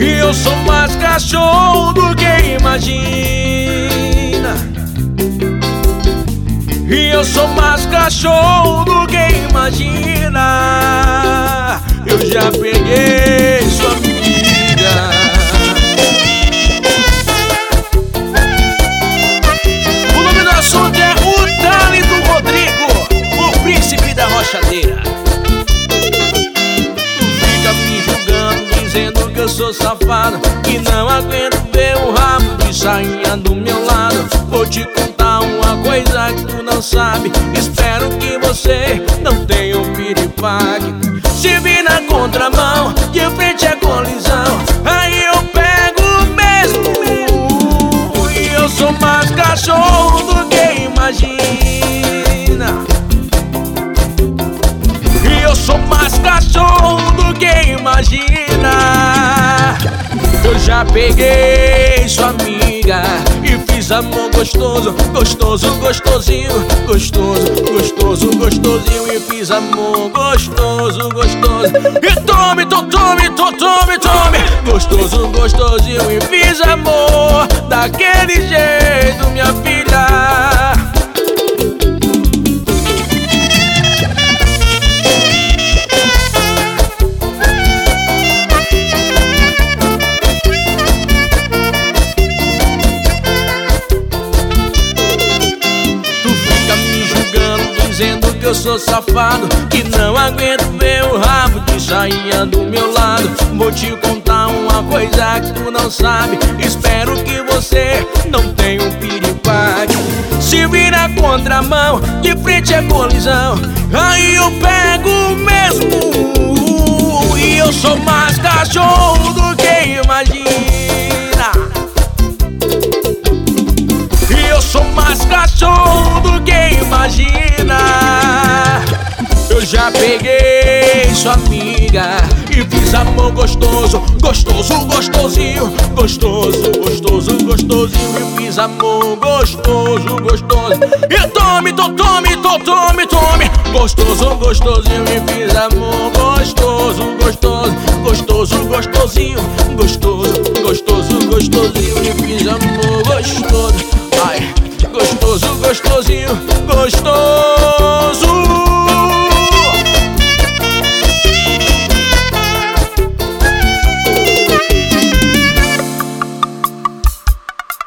E eu sou mais cachorro do que imagina. E eu sou mais cachorro do que imagina. Eu já peguei sua amiga. O nome do assunto é o Tálito Rodrigo, o príncipe da rochadeira. Tu fica me julgando, dizendo que eu sou safado, que não aguento ver o rabo de sainha do meu lado. Vou te contar uma coisa que tu não sabe. Espero que você não tenha um piripaque. Se vir na contramão, de frente é colisão, aí eu pego mesmo. E eu sou mais cachorro do que imagina. E eu sou mais cachorro do que imagina. Eu já peguei sua amiga e fiz amor gostoso, gostoso, gostosinho, gostoso, gostoso, gostosinho. E fiz amor gostoso, gostoso. E tome, tome, tome, tome, gostoso, gostosinho. E fiz amor daquele jeito, minha filha. Dizendo que eu sou safado, que não aguento ver o rabo de sainha do meu lado. Vou te contar uma coisa que tu não sabe. Espero que você não tenha um piripaque. Se vir na contramão, de frente é colisão, aí eu pego mesmo. E eu sou mais cachorro do que imagina. E eu sou mais cachorro do que imagina. Eu já peguei sua amiga e fiz amor gostoso, gostoso, gostosinho, gostoso, gostoso, gostosinho. E fiz amor gostoso, gostoso. E tome, tome, tome, tome, gostoso, gostosinho. E fiz amor gostoso, gostoso, gostoso, gostosinho, gostoso, gostoso, gostosinho. E fiz amor gostoso, ai, gostoso, gostosinho, gostoso.